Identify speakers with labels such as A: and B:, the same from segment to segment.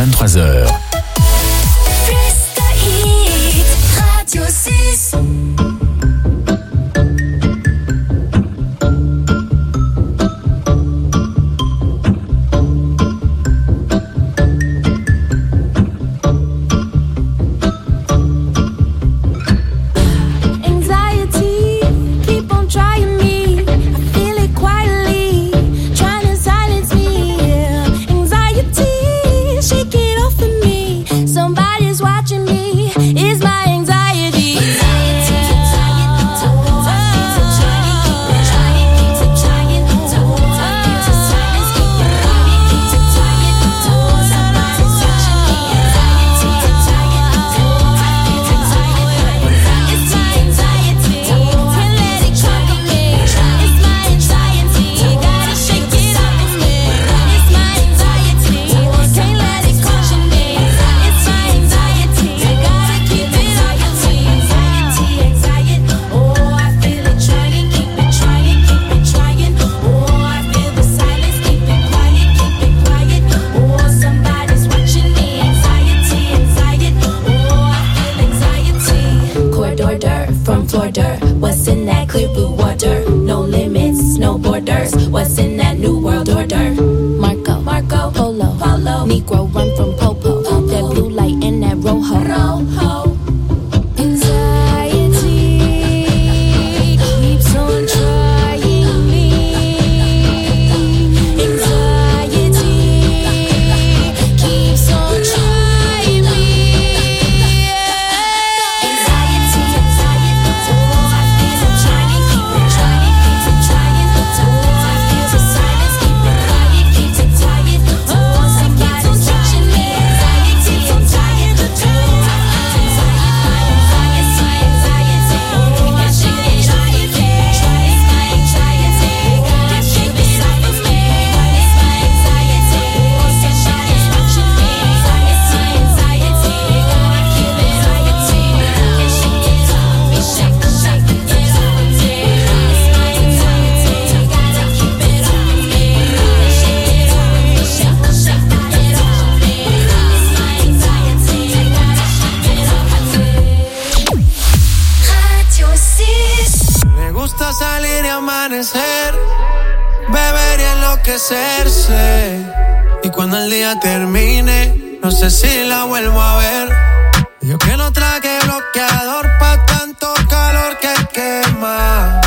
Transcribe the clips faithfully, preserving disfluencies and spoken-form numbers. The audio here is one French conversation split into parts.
A: vingt-trois heures.
B: Radio six.
C: Y cuando el día termine, no sé si la vuelvo a ver. Yo que no traje bloqueador pa' tanto calor que quema.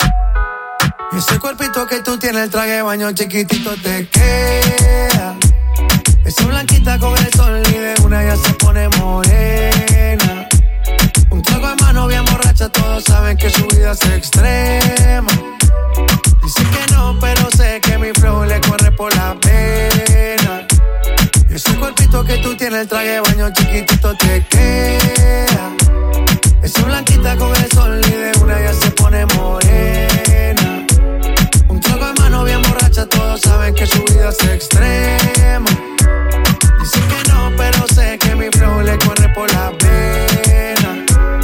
C: Y ese cuerpito que tú tienes, el traje de baño chiquitito te queda. Esa blanquita con el sol y de una ya se pone morena. Un trago en mano bien borracha, todos saben que su vida es extrema. Dice que no, pero sé que mi flow le corre por la pena. Y ese cuerpito que tú tienes, el traje de baño chiquitito te queda. Esa blanquita con el sol y de una ya se pone morena. Un trago en mano bien borracha, todos saben que su vida es extrema. Dice que no, pero sé que mi flow le corre por la pena.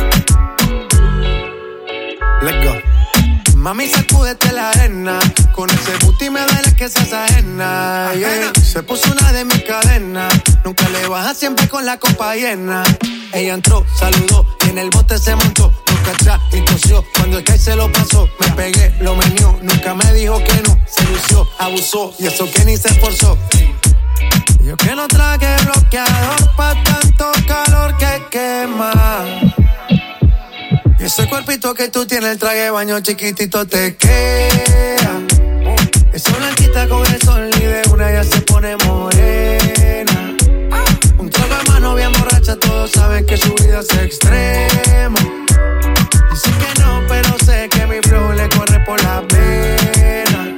C: Let's go. Mami, sacúdete la arena. Con ese booty me duele que seas ajena, yeah. Se puso una de mis cadenas. Nunca le baja, siempre con la copa llena. Ella entró, saludó y en el bote se montó. Nunca atrás y tosió. Cuando el que se lo pasó, me pegué, lo menió. Nunca me dijo que no. Se lució, abusó y eso que ni se esforzó. Yo que no traje bloqueador pa' tanto calor que quema. Y ese cuerpito que tú tienes, el traje de baño chiquitito te queda. Esa blanquita con el sol y de una ya se pone morena. Un trago de mano bien borracha, todos saben que su vida es extrema. Dice que no, pero sé que mi flow le corre por la pena.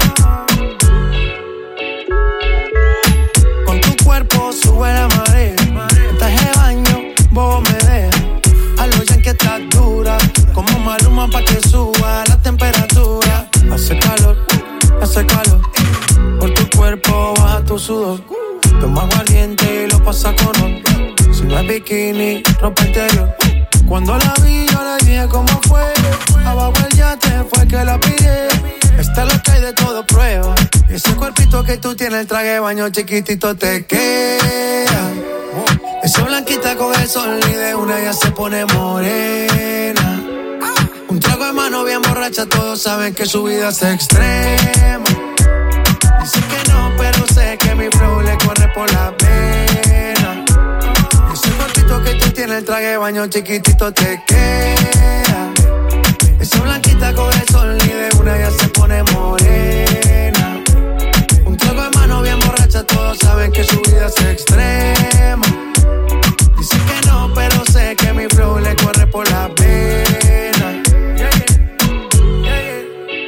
C: Con tu cuerpo sube la marea. En traje de baño, bobo me deja. A lo ya que estás dura, como Maluma pa' que suba la temperatura. Hace calor, hace calor. Por tu cuerpo baja tu sudor. Toma aguardiente y lo pasa con honor. Si no es bikini, ropa interior. Cuando la vi yo le dije cómo fue. Abajo el yate fue que la pillé. Está loca y de todo prueba. Y ese cuerpito que tú tienes, el traje de baño chiquitito te queda. Esa blanquita con el sol y de una ya se pone morena. Un trago de mano bien borracha, todos saben que su vida es extrema. Dicen que no, pero sé que mi flow le corre por la pena. Ese cuerpito que tú tienes, el traje de baño chiquitito te queda. Esa blanquita con el sol y de una ya se pone morena. Un trago de mano bien borracha, todos saben que su vida es extrema. Dicen que no, pero sé que mi flow le corre por la pena. Yeah, yeah. Yeah, yeah.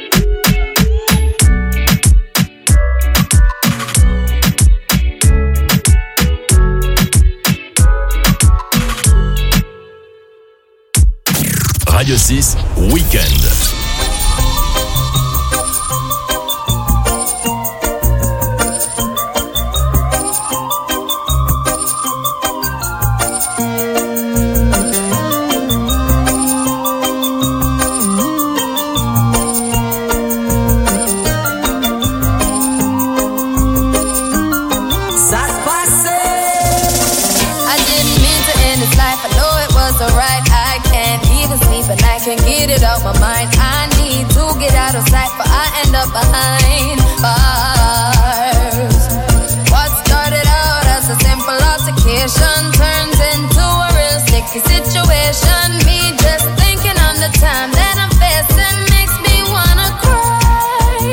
A: Radio six Weekend.
D: Can't get it out my mind. I need to get out of sight, but I end up behind bars. What started out as a simple altercation turns into a real sticky situation. Me just thinking on the time that I'm facing makes me wanna cry.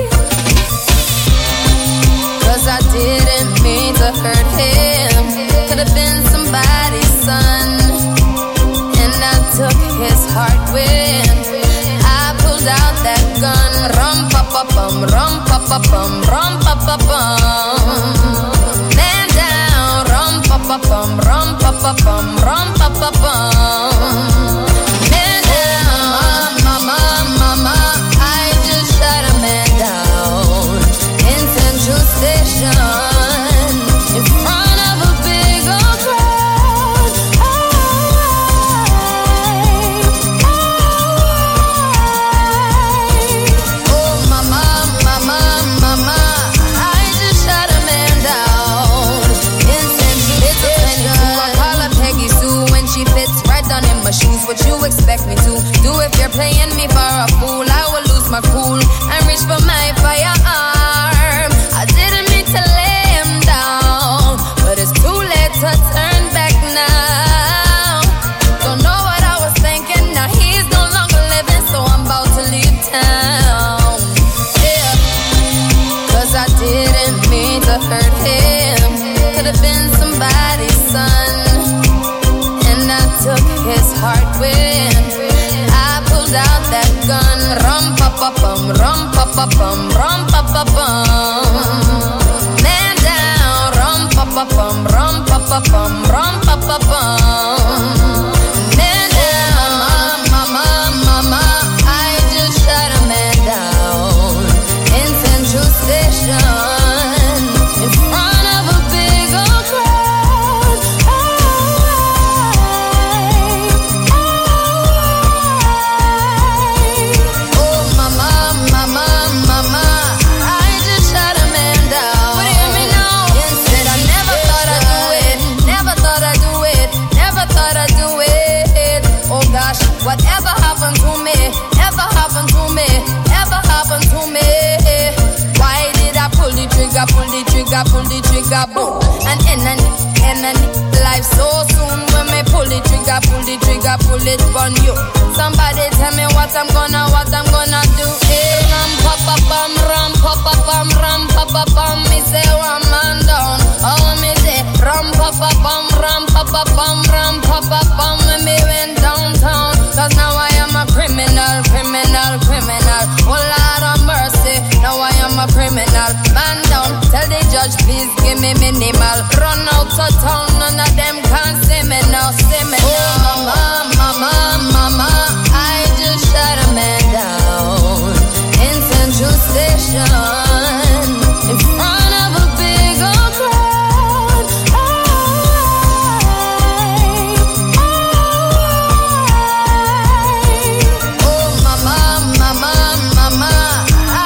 D: Cause I didn't mean to hurt him. Could have been somebody's son. Took his heart when I pulled out that gun. Rum pa pa bum, rum pa pa bum, rum pa pa bum. Man down, rum pa pa bum, rum pa pa bum, rum pa pa bum. Man down, mama, mama, I just shot a man down in Central Station in front of a big old crowd. My shoes, what you expect me to do? If you're playing me for a fool, I will lose my cool and reach for my firearm. I didn't mean to lay him down, but it's too late to turn back now. Don't know what I was thinking, now he's no longer living, so I'm about to leave town. Yeah, cause I didn't mean to hurt him. Could have been somebody's son. Took his heart when I pulled out that gun. Rum pa pa bum, rum pa pa bum, rum pa pa bum. Man down, rum pa pa bum, rum pa pa bum, rum pa pa bum. Man down, mama, mama, I just shot a man down in Central Station in front of a big old crowd. Whatever happened to me, ever happened to me, ever happened to me. Why did I pull the trigger, pull the trigger, pull the trigger, boom? And in and in and life so soon. When me pull the trigger, pull the trigger, pull it on you. Somebody tell me what I'm gonna, what I'm gonna do. Hey, ram pa pa bum, ram pa pa bum, ram pa pa bum. Me say one man down, oh me say ram pa pa bum, ram pa pa bum, ram pa pa bum. When me went downtown. Cause now I am a criminal, criminal, criminal. Oh Lord of mercy, now I am a criminal. Man down, tell the judge please give me minimal. Run out of town, none of them can see me now, see me now. Oh mama, mama, mama, I just shot a man down in Central Station in front of a big old crowd. Oh mama, mama, mama,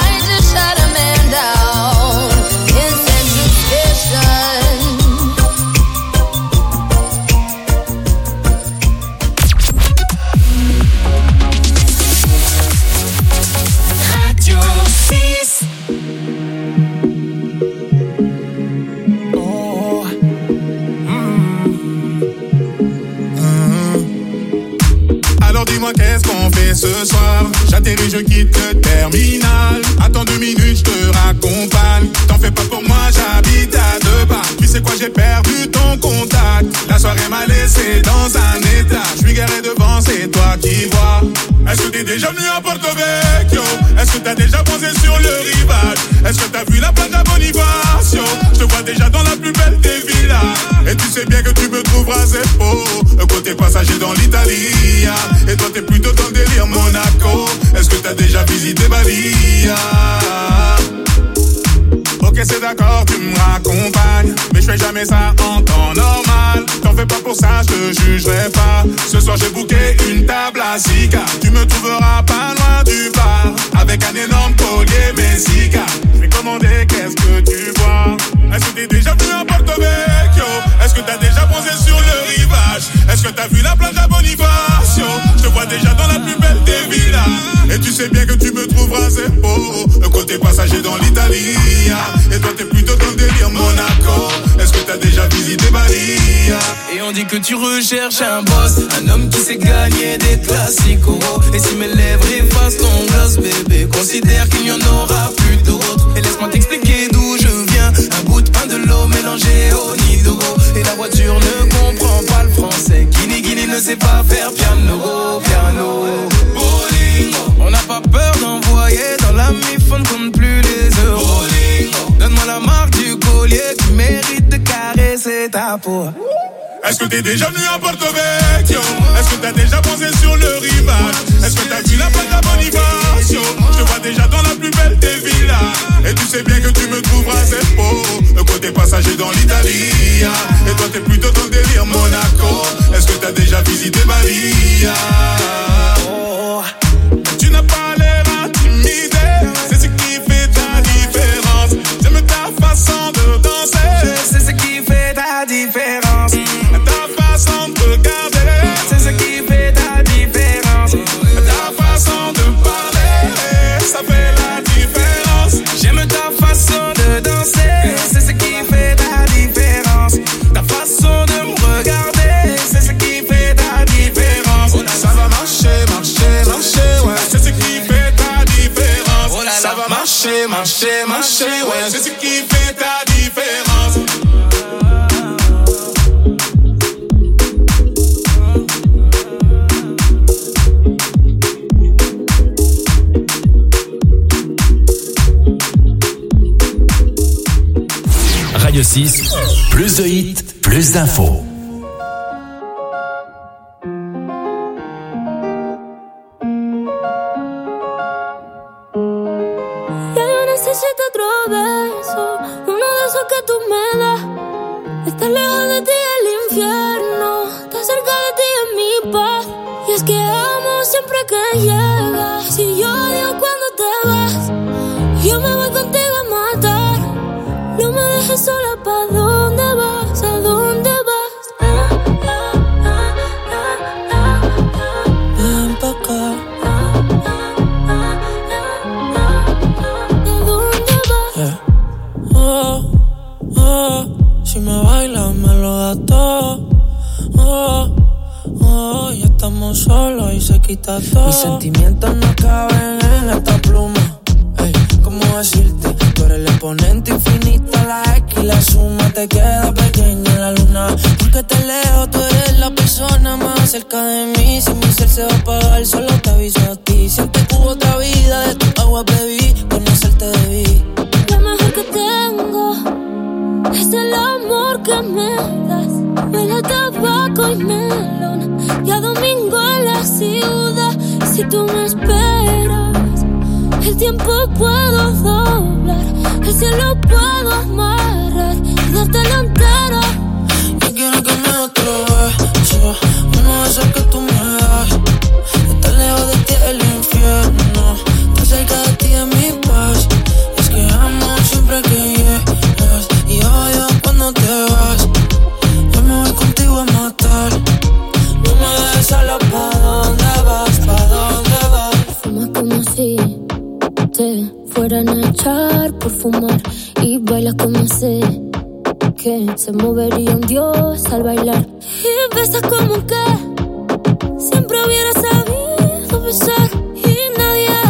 E: Chérie, je quitte le terminal. Attends deux minutes, je te raccompagne. T'en fais pas pour moi, j'habite à deux pas. Tu sais quoi, j'ai perdu ton contact. La soirée m'a laissé dans un état. Je suis garé devant, c'est toi qui vois. Est-ce que t'es déjà venu à Porto Vecchio? Est-ce que t'as déjà posé sur le rivage? Est-ce que t'as vu la plage à Bonifacio? Je te vois déjà dans la plus belle des villas. Et tu sais bien que tu me trouveras Zeppo, le côté passager dans l'Italie. Et toi t'es plutôt dans le délire Monaco. Est-ce que t'as déjà visité Bali? Ok, c'est d'accord, tu me raccompagnes, mais je fais jamais ça en temps normal. T'en fais pas pour ça, je te jugerai pas. Ce soir j'ai booké une table à Sika. Tu me trouveras pas loin du bar, avec un énorme collier Messica. Je vais commander, qu'est-ce que tu vois? Est-ce que t'es déjà venu à Porto Vecchio? Est-ce que t'as déjà posé sur le rivage? Est-ce que t'as vu la plage à Bonifacio? Je te vois déjà dans la plus belle des villas. Et tu sais bien que tu me trouveras Zeppo, le côté passager dans l'Italie. Et toi t'es plutôt dans le délire Monaco. Est-ce que t'as déjà visité Bali?
F: Et on dit que tu recherches un boss, un homme qui sait gagner des classicos. Et si mes lèvres effacent ton gloss, bébé, considère qu'il n'y en aura plus d'autres. Et laisse-moi t'expliquer d'où je viens. Un bout de pain, de l'eau mélangé au nido. Et la voiture ne comprend pas le français. Guini Guini ne sait pas faire piano, piano. On n'a pas peur d'envoyer dans la mif, on ne compte plus les euros. Donne-moi la marque du collier qui mérite de caresser ta peau.
E: Est-ce que t'es déjà venu à Porto Vecchio? Est-ce que t'as déjà posé sur le rivage? Est-ce que t'as vu la plage à Bonifacio? Je te vois déjà dans la plus belle des villas. Et tu sais bien que tu me trouveras Zeppo, le côté passager dans l'Italie. Et toi t'es plutôt dans le délire Monaco. Est-ce que t'as déjà visité Bali? Oh. Tu n'as pas l'air intimidé, c'est ce qui fait ta différence. J'aime ta façon de danser,
F: c'est ce qui fait ta différence.
E: Ta façon de regarder,
F: c'est ce qui fait ta différence.
E: Ta façon de parler, ça fait la différence.
F: J'aime ta façon de danser, c'est ce qui fait ta différence. Ta façon de me regarder, c'est ce qui fait ta différence.
E: Ça va marcher, marcher, marcher, ouais. C'est ce qui fait ta différence. Oh là là. Ça va marcher, marcher, marcher, ouais. C'est ce qui fait ta différence.
A: Radio six, plus de hits, plus d'infos.
G: Necesito otro beso, uno de esos que tú me das. Estar lejos de ti es el infierno, estar cerca de ti es mi paz. Y es que amo siempre que llegas, y yo odio cuando te vas. Yo me voy contigo a matar, no me dejes sola. ¿Pa' dónde vas? ¿A dónde vas? Ah, ah, ah, ah, ah, ah. Ven pa' acá. Si me bailas me lo das todo. Oh, oh, ya estamos solos y se quita todo. Mis sentimientos no caben en esta pluma. Ey, ¿cómo decirte? Tú eres el exponente infinito, la X y la suma te queda pequeña en la luna. Porque te leo, tú eres la persona más cerca de mí. Si mi ser se va a apagar, solo te aviso a ti. Siempre hubo otra vida, de tu agua bebí, conocerte debí. Lo mejor que tengo es el amor que me das. Huele a tabaco y melón, y a domingo en la ciudad. Si tú me esperas, el tiempo puedo doblar, el cielo puedo amarrar y dártelo entero. Yo quiero que me des otro beso, uno de esos que tú me das. Estar lejos de ti es el infierno, estar cerca de ti es mi paz. Es que amo siempre que llegas, y odio cuando te vas. Yo me voy contigo a matar, no me dejes sola. ¿Pa' dónde vas? ¿Pa' dónde vas? Fumas como si te fueran a echar por fumar, y bailas como sé que se movería un dios al bailar. Y besas como que siempre hubiera sabido besar, y nadie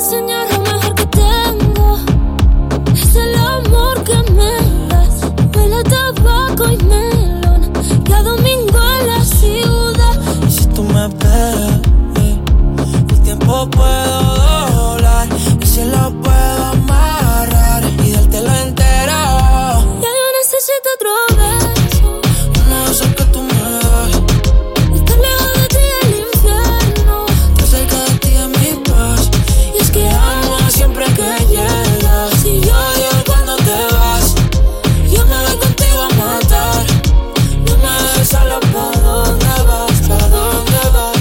H: enseñar lo mejor que tengo. Es el amor que me das. Huele a tabaco y melón. Cada domingo en la ciudad.
G: Y si tú me esperas, eh, el tiempo puedo doblar. Y si lo puedo amarrar y dártelo entero.
H: Ya yo necesito otro beso.
G: Uno de esos que tú me das.
H: Estar lejos de ti es el infierno.
G: Estar cerca de ti es mi paz.
H: Y es que amo
G: siempre que llegas.
H: Si yo odio cuando te vas.
G: Yo me voy contigo a matar. No me dejes sola, ¿pa' dónde vas? ¿Pa' dónde vas?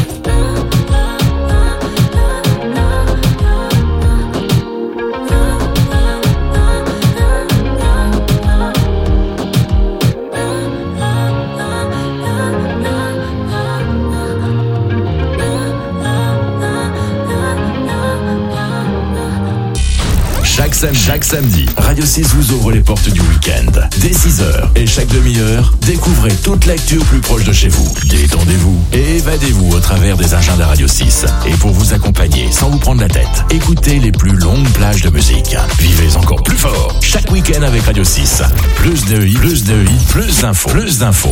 A: Chaque samedi, chaque samedi, Radio six vous ouvre les portes du week-end. Dès six heures et chaque demi-heure, découvrez toute l'actu au plus proche de chez vous. Détendez-vous et évadez-vous au travers des agendas Radio six. Et pour vous accompagner sans vous prendre la tête, écoutez les plus longues plages de musique. Vivez encore plus fort chaque week-end avec Radio six. Plus de hits, plus de hits, plus d'infos, plus d'infos.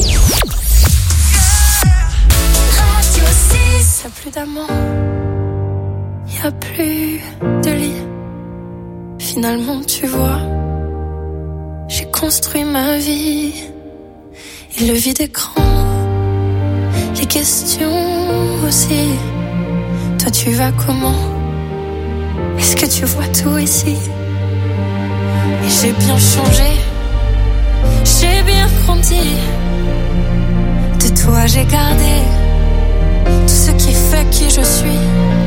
H: Radio six. Y'a plus d'amant. Y'a plus de lit. Finalement, tu vois, j'ai construit ma vie. Et le vide écran, les questions aussi. Toi, tu vas comment? Est-ce que tu vois tout ici? Et j'ai bien changé, j'ai bien grandi. De toi, j'ai gardé tout ce qui fait qui je suis.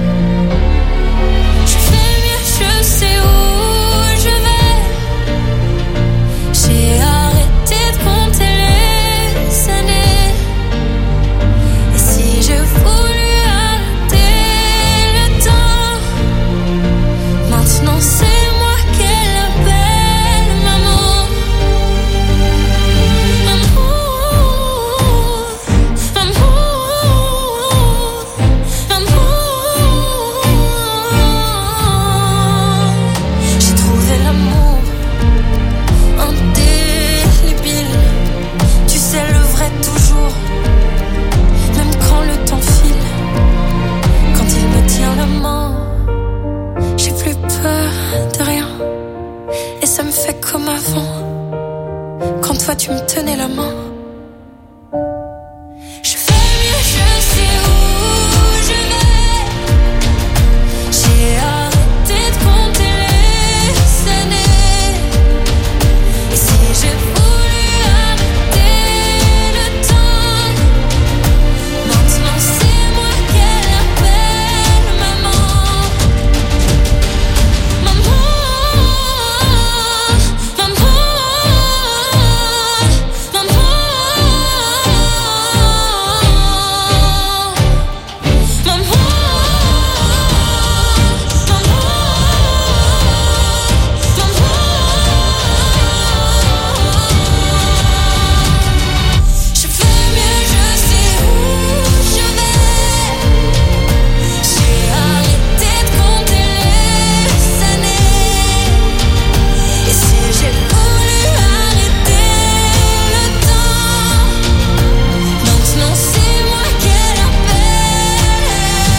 H: Je fais mieux, je sais où. J'ai arrêté de compter les années. Et si je voulais arrêter le temps, maintenant c'est moi qu'elle appelle maman. Amour, amour, amour. J'ai trouvé l'amour indélébile, tu sais le vrai toujours, même quand le temps file, quand il me tient la main, j'ai plus peur de rien, et ça me fait comme avant, quand toi tu me tenais la main. Je fais mieux, je sais où je vais, j'ai arrêté de compter les années. Et si j'ai voulu arrêter le temps, maintenant c'est moi qu'elle appelle maman. Maman, maman, maman, maman, je fais mieux, je sais où je vais. J'ai arrêté de compter les années. Et si j'ai voulu arrêter le temps, maintenant c'est moi qu'elle appelle.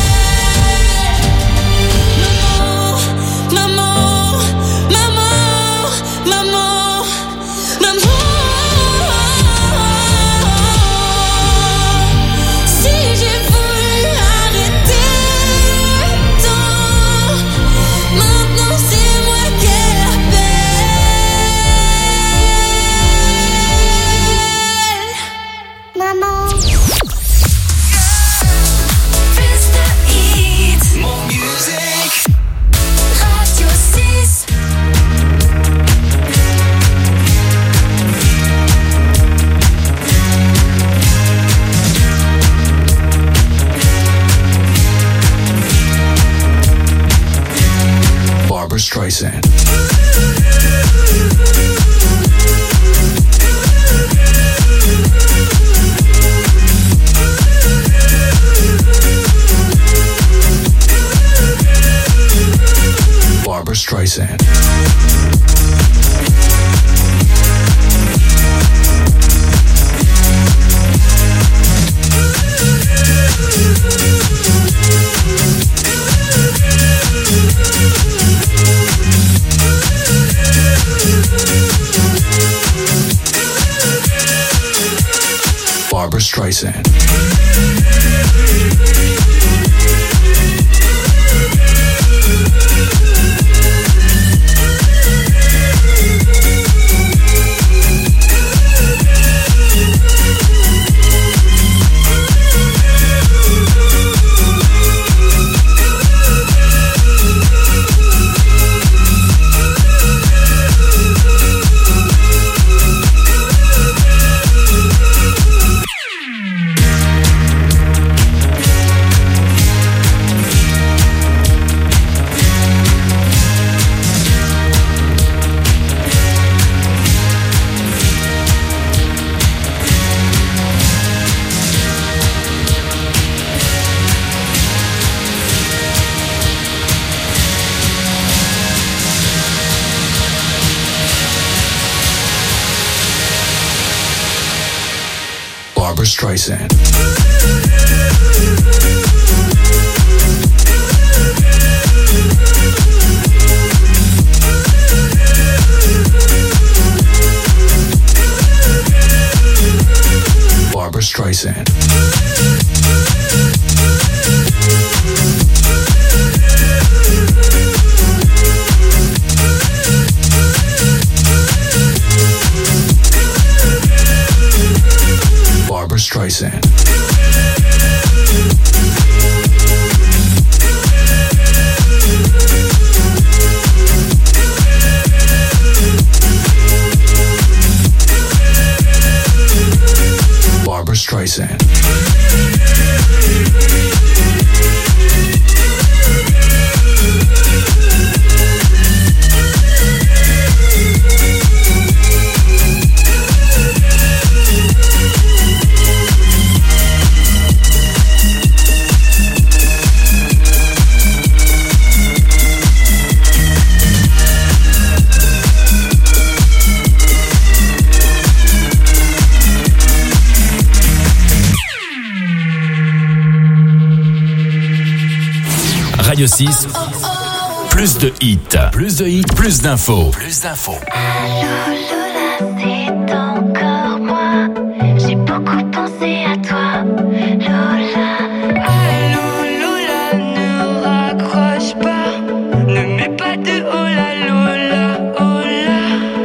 H: Maman, maman, maman, maman, maman. Si j'ai voulu arrêter le temps, maintenant c'est moi qu'elle appelle. Maman. Plus de hits.
F: More music.
H: Radio six.
F: Barbra Streisand.
I: Barbra Streisand. Barbra Streisand. Barbra Streisand. Barbra Streisand. Barbra Streisand. Barbra Streisand.
A: Radio six, plus de hits, plus de hits, plus d'infos, plus d'infos.
J: Allô Lola, c'est encore moi. J'ai beaucoup pensé à toi, Lola. Allô Lola, ne raccroche pas. Ne mets pas de hola Lola, hola.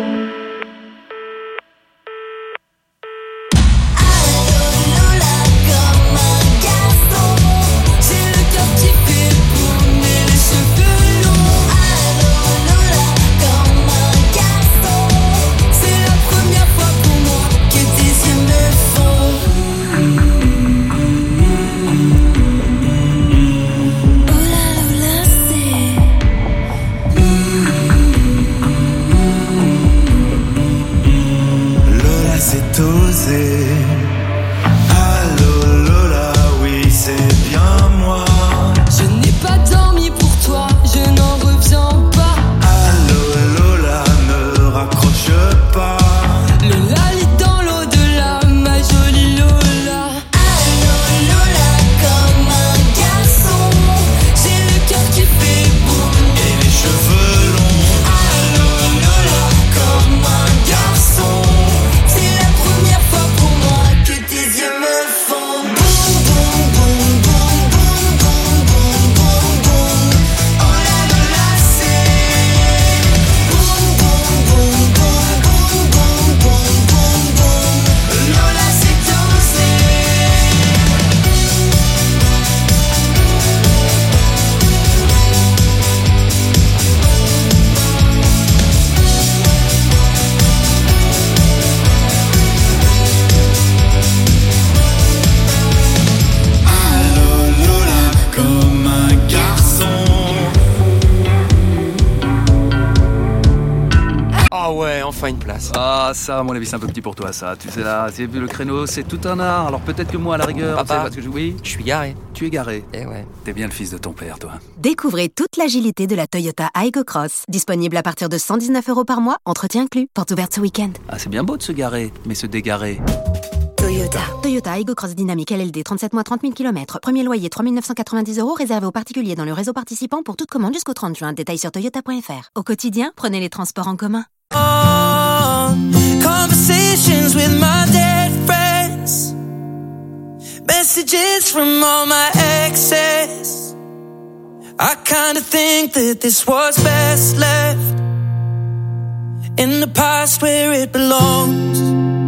J: Allô Lola, comme un garçon. J'ai le cœur qui fait tourner les cheveux longs. Allô Lola, comme un garçon. C'est la première fois pour moi.
K: Ah ouais, enfin une place.
L: Ah ça, à mon avis, c'est un peu petit pour toi, ça. Tu sais là, c'est vu le créneau, c'est tout un art. Alors peut-être que moi, à la rigueur,
K: Papa,
L: tu sais, parce que je... oui,
K: je suis garé.
L: Tu es garé.
K: Eh ouais.
L: T'es bien le fils de ton père, toi.
M: Découvrez toute l'agilité de la Toyota Aygo Cross. Disponible à partir de cent dix-neuf euros par mois, entretien inclus. Porte ouverte ce week-end.
L: Ah, c'est bien beau de se garer, mais se dégarer.
M: Toyota. Toyota Aygo Cross Dynamique L L D, trente-sept mois, trente mille kilomètres. Premier loyer, trois mille neuf cent quatre-vingt-dix euros, réservé aux particuliers dans le réseau participant pour toute commande jusqu'au trente juin. Détails sur toyota point f r. Au quotidien, prenez les transports en commun.
G: Oh, conversations with my dead friends. Messages from all my exes. I kinda think that this was best left in the past where it belongs.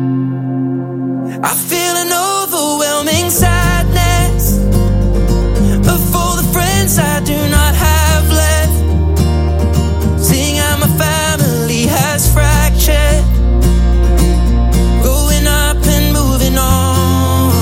G: I feel an overwhelming sadness of all the friends I do not have left. Seeing how my family has fractured, growing up and moving on.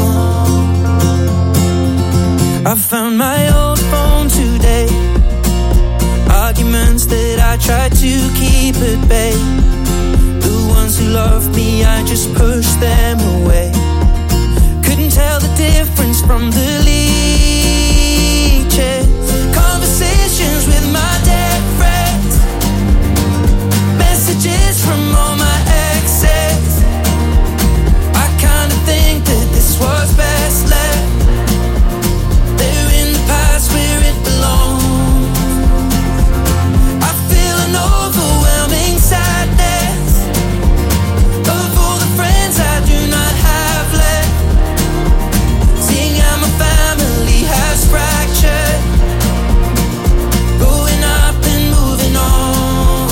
G: I found my old phone today, arguments that I tried to keep at bay. The ones who love me, I just pushed them away. Couldn't tell the difference from the leeches. Conversations with my dead friends. Messages from all my exes. I kinda think that this was best left there in the past where it belongs. I feel an overwhelming sadness of all the friends I do not have left. Seeing how my family has fractured, growing up and moving on.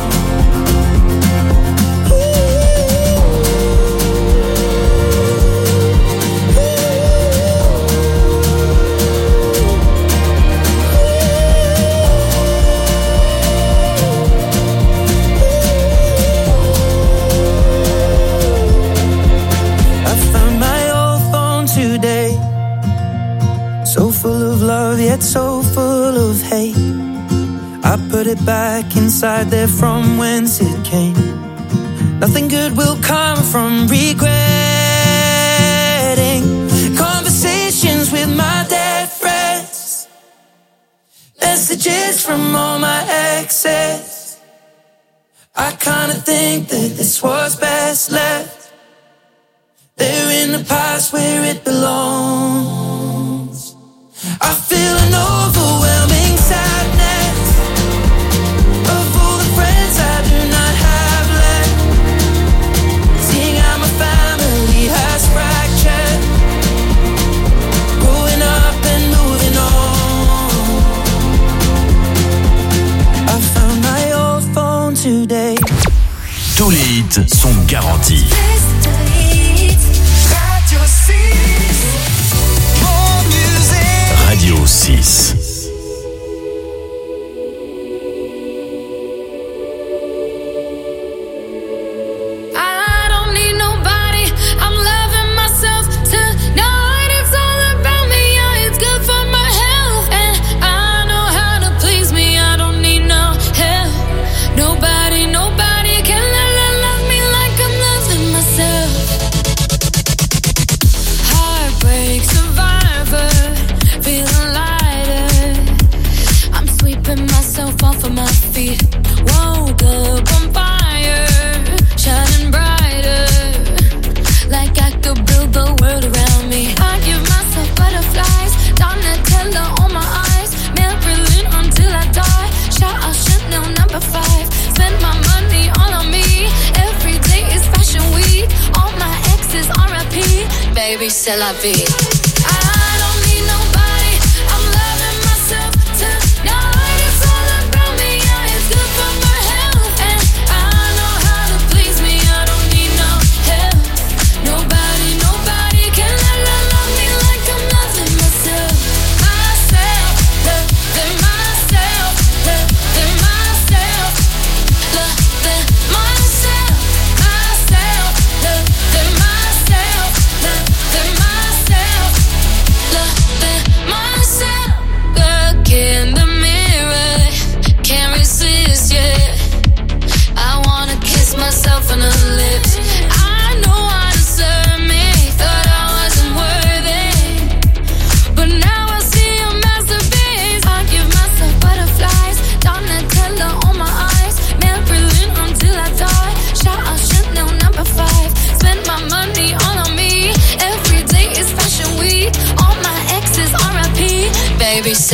G: I found my old phone today, so full of love yet so full of hate. I put it back inside there from whence it came. Nothing good will come from regretting conversations with my dead friends. Messages from all my exes. I kinda think that this was best left there in the past where it belongs. I feel an overwhelming sadness of all the friends I do not have left. Seeing how my family has fractured, growing up and moving on. I found my old phone today.
A: Tous les hits sont garantis. Radio six.
H: I don't need nobody, I'm loving myself tonight. It's all about me, yeah, it's good for my health. And I know how to please me, I don't need no help. Nobody, nobody can love, love me like I'm loving myself. Heartbreak survivor, feeling lighter. I'm sweeping myself off of my feet. Woke up on fire, shining brighter, like I could build the world around me. I give myself butterflies, Donatella on my eyes, Marilyn until I die. Shout out Chanel number five, spend my money all on me. Every day is fashion week, all my exes R I P. Baby, c'est la vie. I don't need nobody, I'm loving myself tonight. It's all about me, yeah, it's good for my health. And I know how to please me, I don't need no help. Nobody, nobody can love, love, love me like I'm loving myself. Myself, loving myself, loving myself, loving myself, myself, loving myself, loving myself,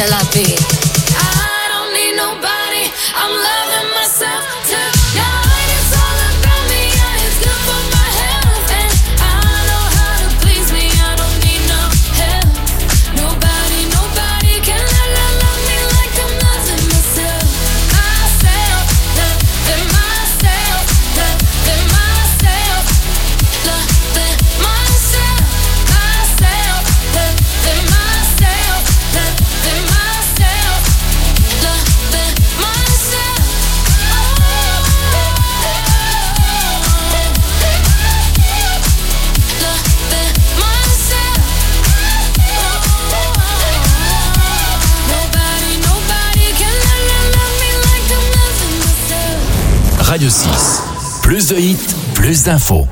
D: shall I be? I don't need nobody, I'm loving myself tonight. It's all about me, yeah, it's good for my health. And I know how to please me, I don't need no help. Nobody, nobody can love, love me like I'm loving myself. Myself, loving myself, loving myself, loving myself, myself, loving myself, loving myself, loving myself.
A: Radio six. Plus de hits, plus d'infos.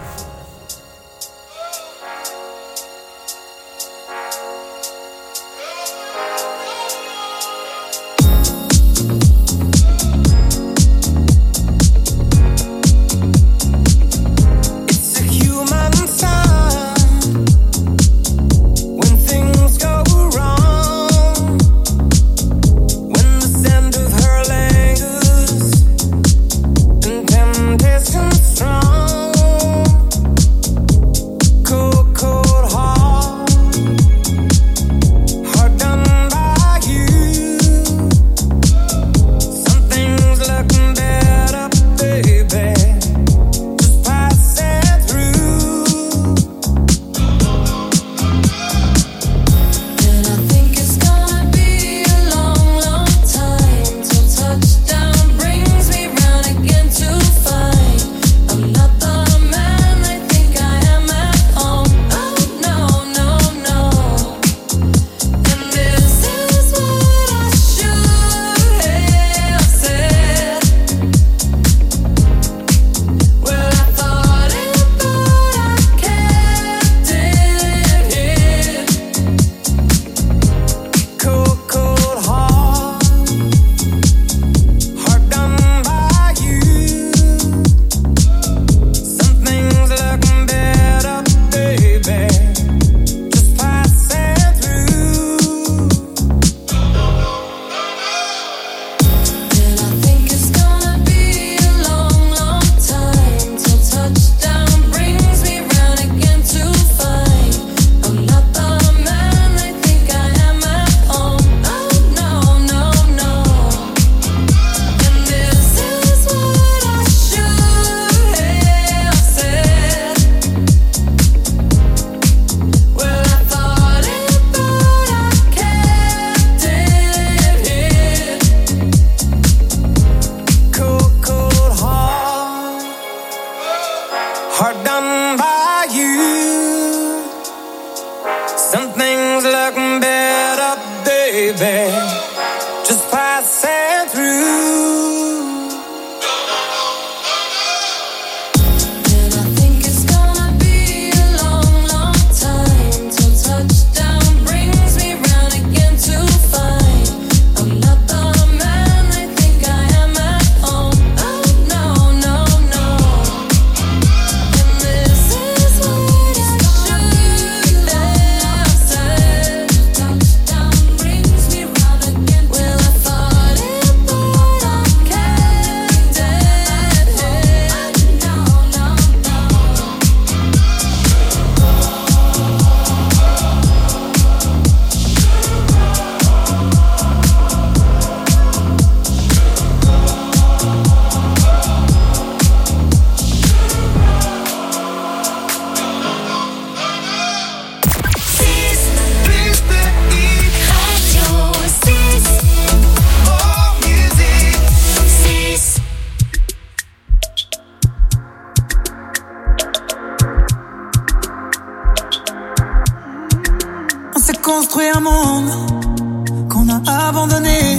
K: construit un monde qu'on a abandonné.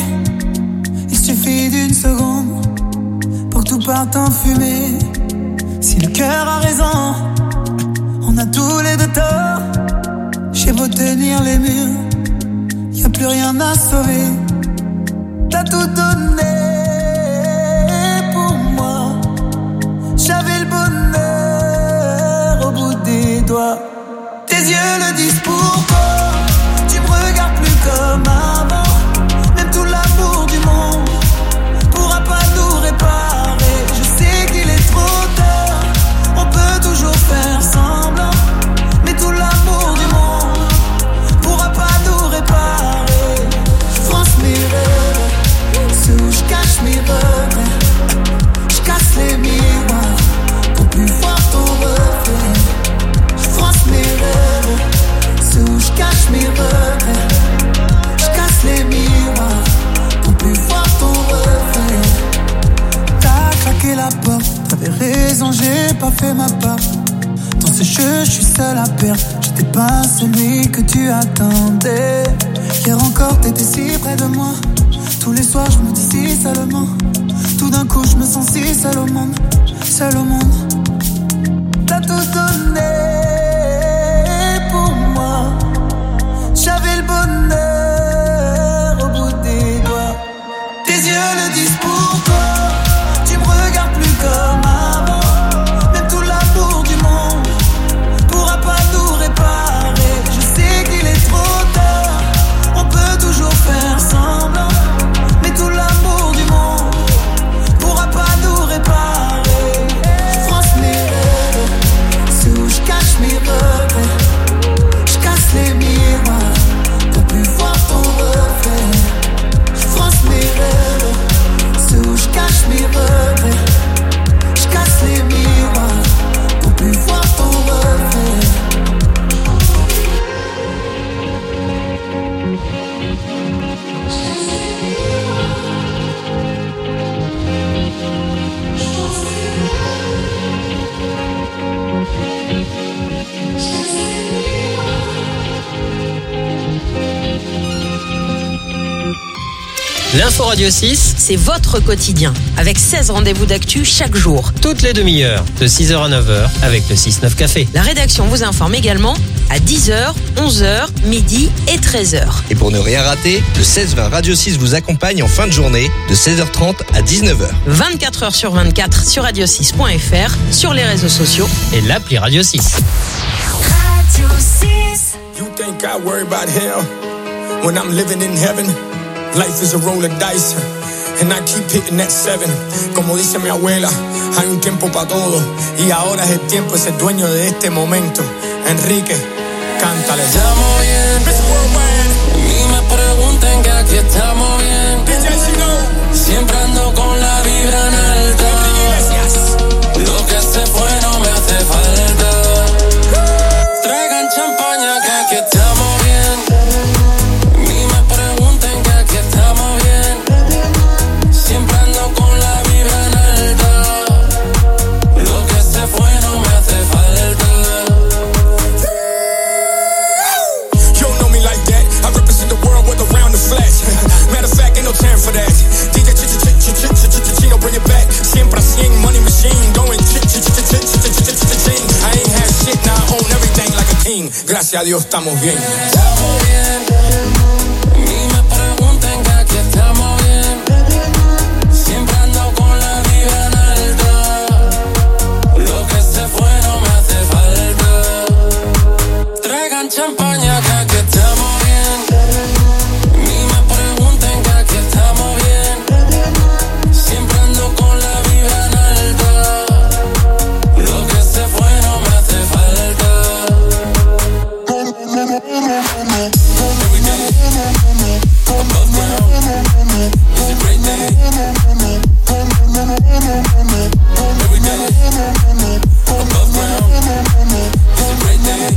K: Il suffit d'une seconde pour que tout parte en fumée. Si le cœur a raison, on a tous les deux tort. J'ai beau tenir les murs, y a plus rien à sauver. T'as tout donné pour moi, j'avais le bonheur au bout des doigts. Tes yeux le disent pourquoi, tu me regardes plus comme avant. claqué la porte. T'avais raison, j'ai pas fait ma part. Dans ce jeu, je suis seul à perdre. J'étais pas celui que tu attendais. Hier encore, t'étais si près de moi. Tous les soirs, je me dis si seulement. Tout d'un coup, je me sens si seul au monde. Seul au monde. T'as tout donné pour moi. J'avais le bonheur au bout des doigts. Tes yeux le disent pour toi. Tu me regardes plus comme avant. Même tout l'amour du monde pourra pas tout réparer. Je sais qu'il est trop tard. On peut toujours faire semblant. Mais tout l'amour du monde pourra pas tout réparer. Je fronce mes rêves, c'est où je cache mes regrets. Je casse les miroirs pour plus voir ton reflet. Je fronce mes rêves, c'est où je cache mes regrets. Je casse les miroirs pour plus voir ton reflet.
N: L'info Radio six, c'est votre quotidien, avec seize rendez-vous d'actu chaque jour.
O: Toutes les demi-heures, de six heures à neuf heures, avec le six neuf Café.
N: La rédaction vous informe également à dix heures, onze heures, midi et treize heures.
P: Et pour ne rien rater, le seize vingt Radio six vous accompagne en fin de journée, de seize heures trente à dix-neuf heures.
N: vingt-quatre heures sur vingt-quatre sur radio six point f r, sur les réseaux sociaux
O: et l'appli Radio six.
B: Radio six.
Q: You think I worry about hell when I'm living in heaven? Life is a roll of dice, and I keep hitting that seven. Como dice mi abuela, hay un tiempo para todo, y ahora es el tiempo, es el dueño de este momento. Enrique, cántale.
F: Estamos bien, ni me pregunten que aquí estamos bien. Siempre ando con la vibra en alta. Lo que se fue no me hace falta. Traigan champaña que aquí estamos bien. Siempre ando con la vibra en alta. Lo que se fue no me hace falta.
Q: You don't know me like that. I represent the world with around the flash. Matter of fact, ain't no time for that. D J Chino, bring it back. Siempre a cien, money machine. Going ch-ch-ch-ch-ch-ch-ch-ch-ch-ch-ch. I ain't have shit, now I own everything like a king. Gracias a Dios, estamos bien.
F: Estamos bien. Ni me pregunten que aquí estamos bien. Siempre ando con la vibra en alta. Lo que se fue no me hace falta. Traigan champaña que aquí estamos bien. Ni me pregunten que aquí estamos bien. Siempre ando con la vibra en alta. Lo que se fue no me hace falta. Every day, above ground, it's a great day. Every day, above ground, it's a great day.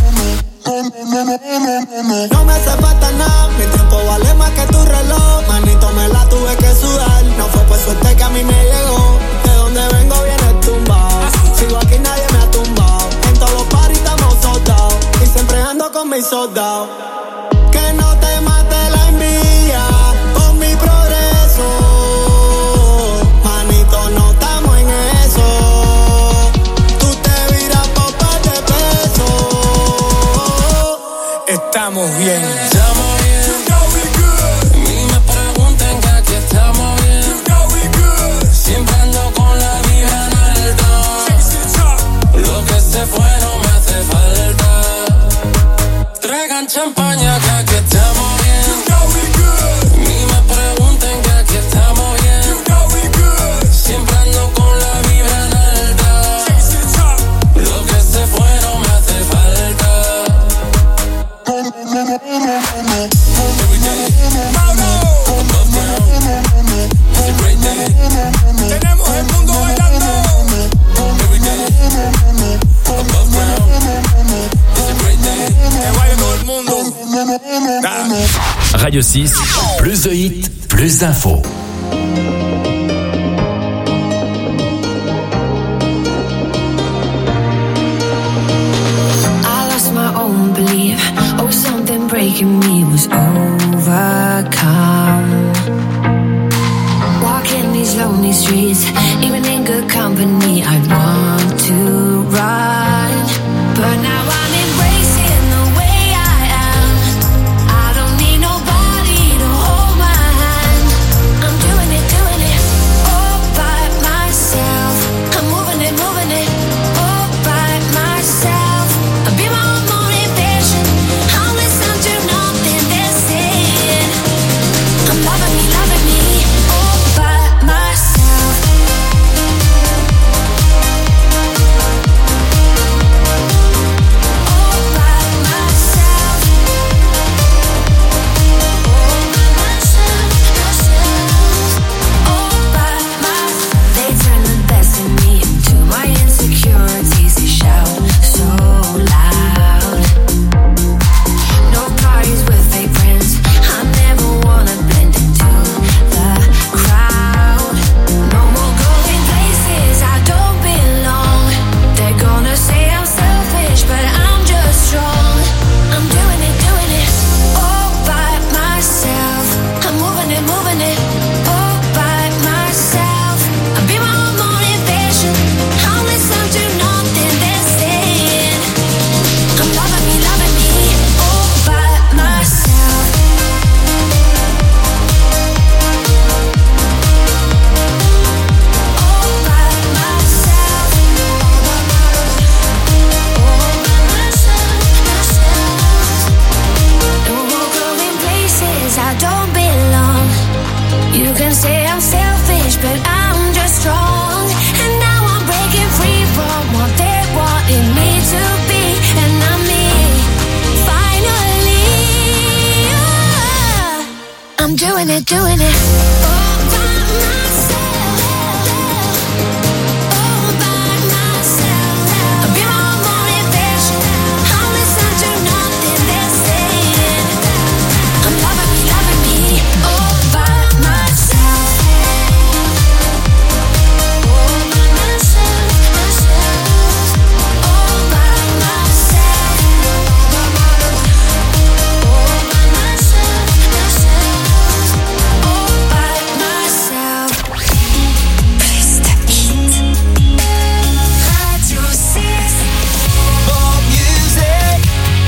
K: No me hace falta nada, mi tiempo vale más que tu reloj. Manito, me la tuve que sudar. No fue por suerte que a mí me llegó. De donde vengo viene tumbado. Sigo aquí, nadie me ha tumbado. En todos los paris estamos soldados. Y siempre ando con mis soldados. Que no te mate la envidia con mi progreso. Manito, no estamos en eso. Tú te viras por par de pesos.
Q: Estamos bien.
F: Estamos bien.
Q: You know we good.
F: Ni me pregunten que aquí estamos bien.
Q: You know we good.
F: Siempre ando con la vibra en alta. Lo que se fue no me hace falta. Traigan champaña que aquí estamos bien.
Q: You know we good.
F: Ni me pregunten que aquí estamos bien.
Q: You know we good.
F: Siempre ando con la vibra en alta. Lo que se fue no me hace falta. Every day, above ground, it's a great day.
Q: Tenemos el mundo bailando.
F: Every day, above ground, it's a great day.
Q: Que baile todo el mundo.
A: Radio six, plus de hits, plus d'infos.
H: you're doing it all by myself. All by myself. I'll be my motivation. I'll listen to nothing they're saying. I'm loving me, loving me all by myself. All by myself, myself. All by myself. All by myself, myself. All by myself. Plus de hits. Radio six.
C: More music.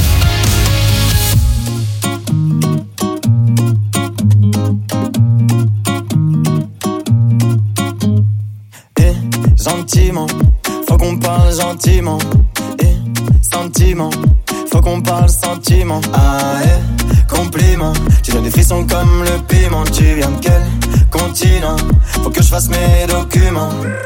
R: Eh, gentiment, faut qu'on parle gentiment. Eh, sentiment, faut qu'on parle sentiment. Ah, eh, compliment, tu donnes des frissons comme le piment. Tu viens de quel continent? Faut que je fasse mes documents.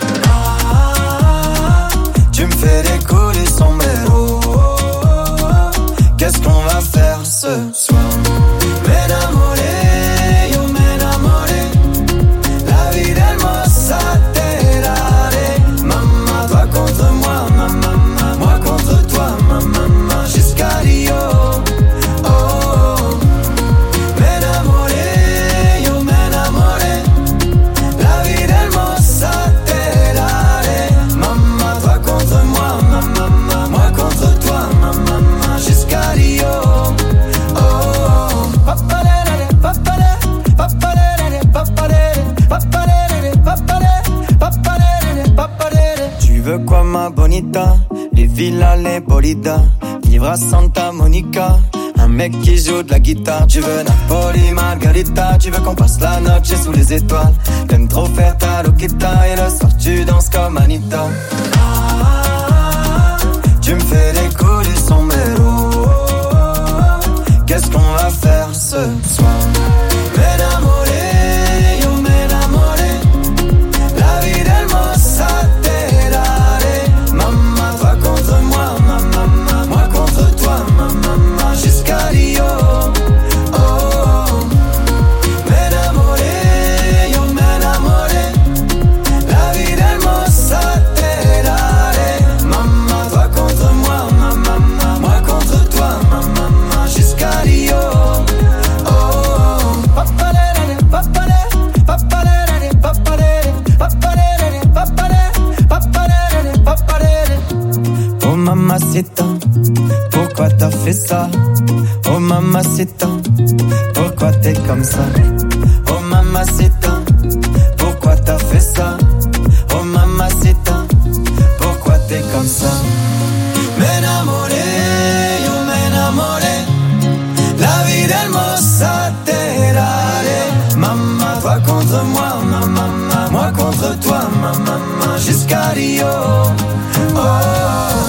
R: Ah, tu me fais des coups du sombrero. Qu'est-ce qu'on va faire ce soir? M'enamoré, yo m'enamoré. La vida hermosa te daré. Maman, toi contre moi, maman, moi contre toi, maman, jusqu'à Rio. Oh, oh. M'enamoré, yo m'enamoré. La vida hermosa te daré. Maman, toi contre moi, maman, moi contre toi, maman, jusqu'à Rio. Oh, oh. Papalere, papalere, papalere, papalere, papalere, papalere, papalere, papalere. Tu veux quoi ma bonita? Les villas, les bolidas. Vivre à Santa Monica. Un mec qui joue de la guitare. Tu veux Napoli, Margarita. Tu veux qu'on passe la noche sous les étoiles. T'aimes trop faire ta loquita. Et le soir tu danses comme Anita. Ah, tu me fais des coups du sombrero. Qu'est-ce qu'on va faire ce soir? M'enamoré, yo m'enamoré. La vida hermosa te daré. Maman, toi contre moi, maman, moi contre toi, maman, jusqu'à Rio. Oh, oh. M'enamoré, yo m'enamoré. La vida hermosa te daré. Maman, toi contre moi, maman, moi contre toi, maman, jusqu'à Rio. Oh, oh. Papalere, papalere, papalere, papalere, papalere, papalere, papalere, papalere. Oh mamacita, pourquoi t'as fait ça? Oh mamacita, pourquoi t'es comme ça? Oh mamacita, pourquoi t'as fait ça? Oh mamacita, pourquoi t'es comme ça? M'enamoré, yo m'enamoré. La vida hermosa te daré. Maman, toi contre moi, maman, moi contre toi, maman, jusqu'à Rio. Oh, oh.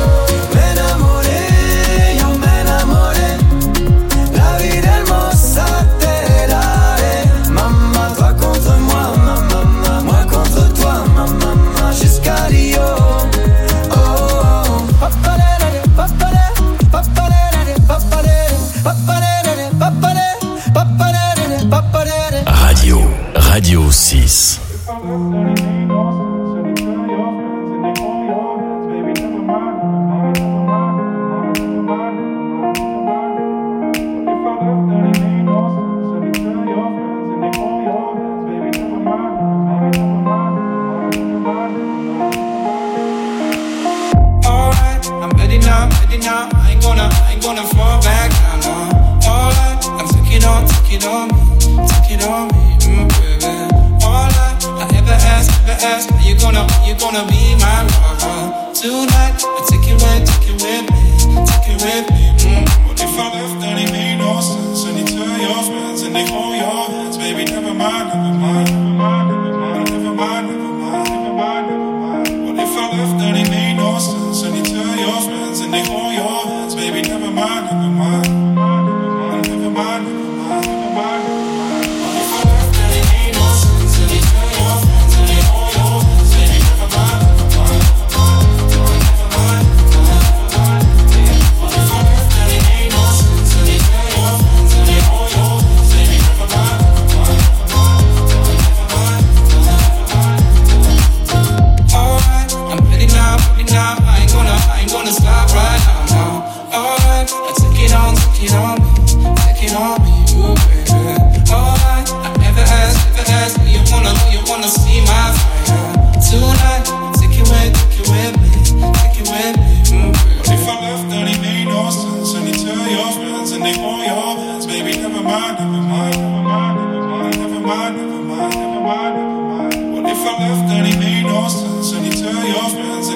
R: M'enamoré, yo m'enamoré. La vida hermosa te daré. Maman, toi contre moi, maman, moi contre toi, maman, jusqu'à Rio. Oh, oh. Papalere, papalere, papalere, papalere, papalere, papalere, papalere, papalere.
A: Radio, Radio six.
F: Alright, I'm ready now, ready now. I ain't gonna, I ain't gonna fall back down, no. Alright, I'm taking on, take it on me, take it on me, mm, baby. Alright, I ever ask, ever ask, are you gonna, are you gonna be my lover? Tonight, I take it with, take it with me, take it with me, mm. What if I left and it made no sense? And you tell your friends and they hold your hands, baby, never mind, never mind, never mind, never mind, never mind, never mind, never mind, never mind. What if I left and it made no sense? And you tell your friends and they hold your hands, baby, never mind, never mind, never mind, never mind, never mind. What if I left and it made no sense? And you tell your friends and they hold your hands, baby, never mind, never mind, never mind, never mind, never mind. What if I left and it made no sense? And you tell your friends and they hold your hands, baby, never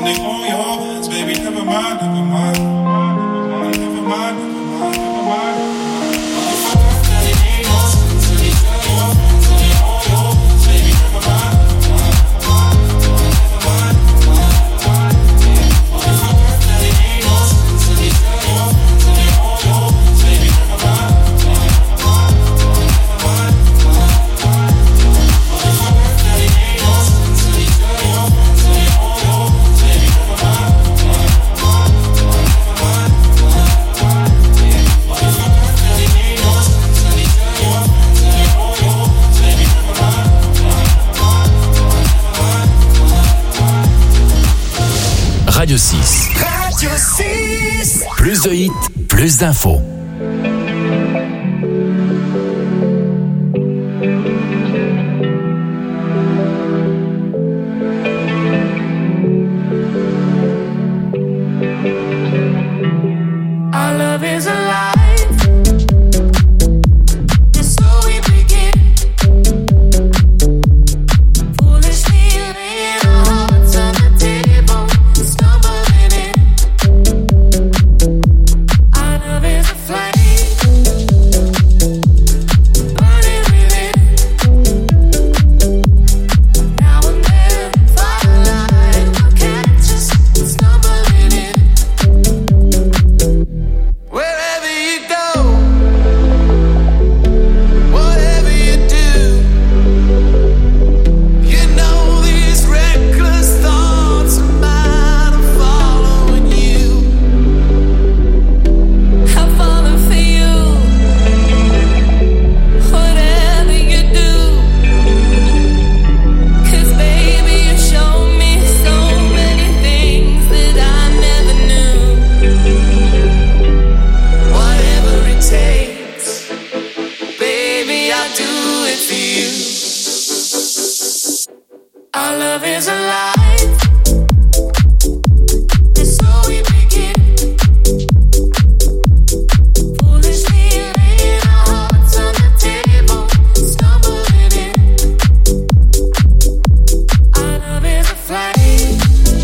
E: and they all yours, baby. Never mind, never mind, never mind, never mind, never mind.
A: Radio six.
R: Radio six.
A: Plus de hits, plus d'infos.
R: Our love is alive. It's so we begin. Foolishly laying our hearts on the table, stumbling in. Our love is a flame, burning within. Now and then, firelight will catch us stumbling in. Wherever you go, whatever you do, you know these reckless thoughts of mine are following you. I'm falling for you. Whatever you do, 'cause baby you show me so many things that I never knew. Whatever it takes, baby, I'll do it for you. Our love is alive. It's so we begin. Foolishly laying our hearts on the table, stumbling in. Our love is a flame,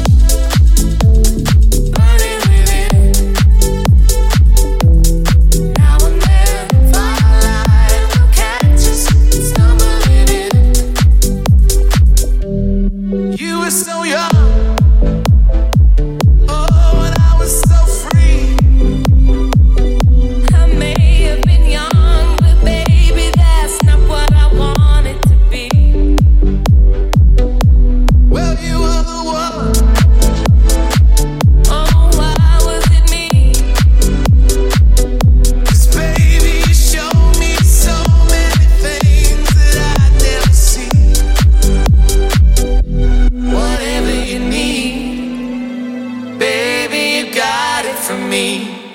R: burning within. Now and then, firelight will catch us stumbling in. You were so young, oh, and I was so free. I may have been young, but baby, that's not what I wanted to be. Well, you were the one. Oh, why was it me? 'Cause baby, you showed me so many things that I'd never seen. Whatever you need, baby, you got it from me.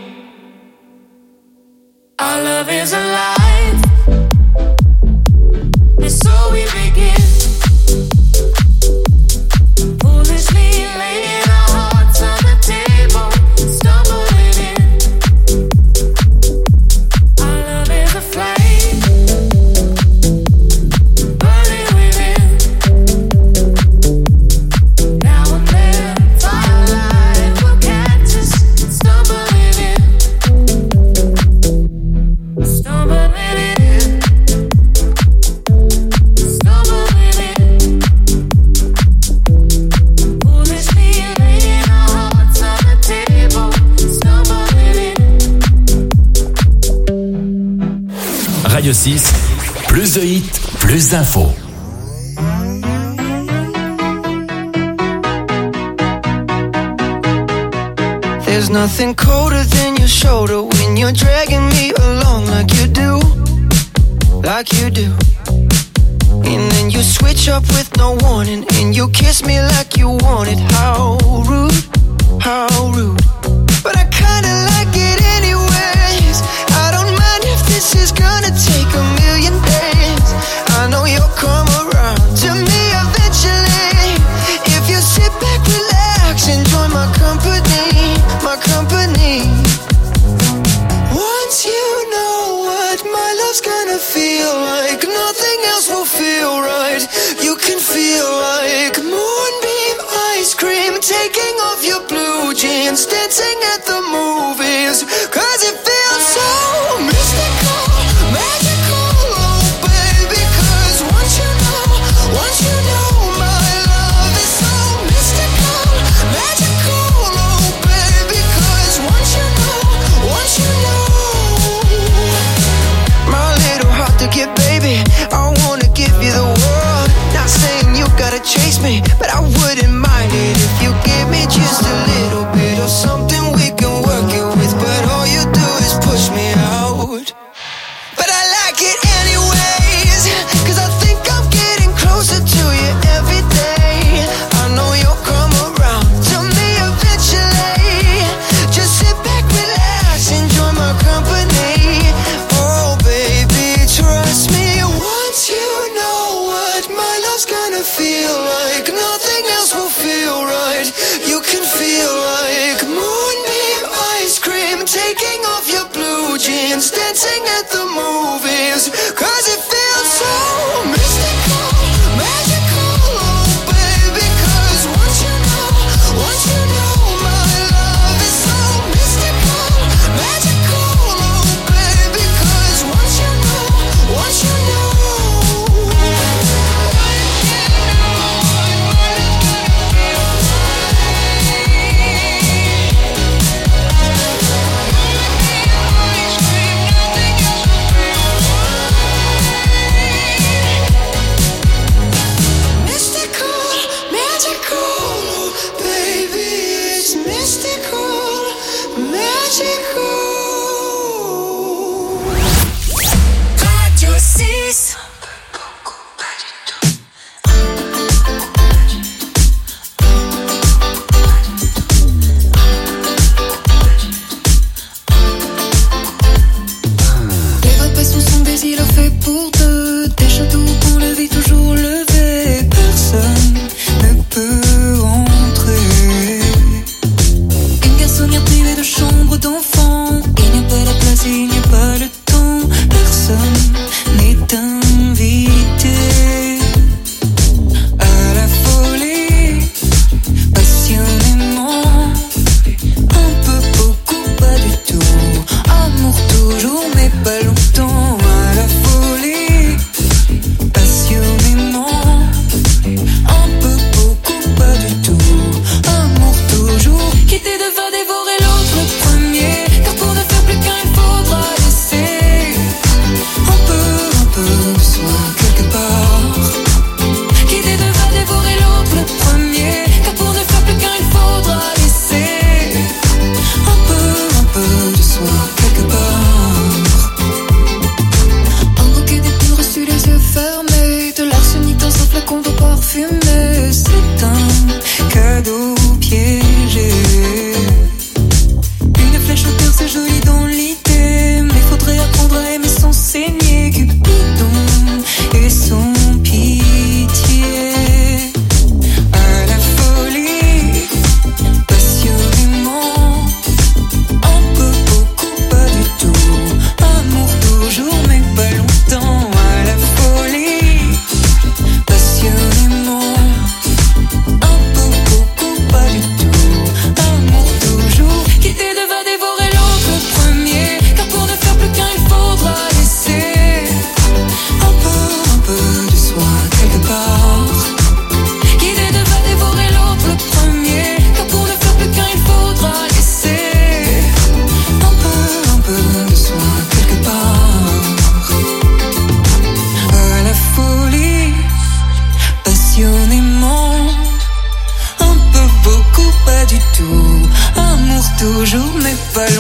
R: Our love is alive. And so we begin. Foolishly laying our hearts on the table, stumbling in. Our love is a flame, burning within. Now and then, firelight will catch us stumbling in. Stumbling in. Stumbling in. Foolishly laying our hearts on the table, stumbling in.
A: Radio six, plus de hits, plus d'infos.
C: There's nothing colder than your shoulder when you're dragging me along like you do, like you do. And then you switch up with no warning and you kiss me like you want it. How rude, how rude. But I kinda like it anyways. I don't mind if this is gonna take a million days. I know you'll come around to me eventually. If you sit back, relax, enjoy my company, my company. Once you know what my love's gonna feel like, nothing else will feel right. You can feel like moonbeam ice cream taking
R: off your blue jeans, dancing at the movies, cause it feels so mystical, magical, oh baby, cause once you know, once you know my love is so mystical, magical, oh baby, cause once you know, once you know, my little heart to get, baby, I wanna give you the world, not saying you gotta chase me, but I wouldn't mind it if you give me just a little bit of something we can work it with, but all you do is push me out. But I like it anyways, cause I think I'm getting closer to you every day. I know you'll come around to me eventually. Just sit back, relax, enjoy my company. Oh baby, trust me, once you know what my love's gonna feel like, nothing else will feel right. You can feel like moonbeam ice cream, taking off your blue jeans, dancing at the movies, cause it feels so mystical, magical, oh baby, cause once you know, once you know my love is so mystical, magical, oh baby, cause once you know, once you know.
B: Radio six.
H: Les vrais passions sont des îlots faits pour deux, des châteaux qu'on le vit toujours levé. Personne ne peut entrer. Une garçonnière privée de chambre d'enfant. Il n'y a pas la place et il n'y a pas le temps. Personne n'est invité à la folie. Passionnément, un peu, beaucoup, pas du tout. Amour toujours, mais pas longtemps. À la folie, passionnément, un peu, beaucoup, pas du tout. Amour toujours, quitter devant dévorer l'autre le premier. Car pour ne faire plus qu'un, il faudra laisser un peu, un peu de soi quelque part. Quitter devant dévorer l'autre le premier. Car pour ne faire plus qu'un, il faudra laisser un peu, un peu de soi quelque part. Un bouquet d'épines reçues les yeux fermés, de l'arsenic dans un flacon d'eau parfumée. C'est un cadeau piégé. Une flèche au cœur, c'est joli dans l'idée, mais faudrait apprendre à aimer sans saigner. Cupidon et son pitié. À la folie, passionnément, un peu, beaucoup, pas du tout. Amour toujours, mais pas longtemps. À la folie, passionnément, un peu, beaucoup, pas du tout. Amour toujours, quitter devant dévorer l'autre le premier. Car pour ne faire plus qu'un, il faudra laisser un peu, un peu de soi quelque part. Quitter devant dévorer l'autre le premier. Car pour ne faire plus qu'un, il faudra laisser un peu, un peu de soi quelque part. À la folie, passionnément, un peu, beaucoup, pas du tout. Amour toujours, mais pas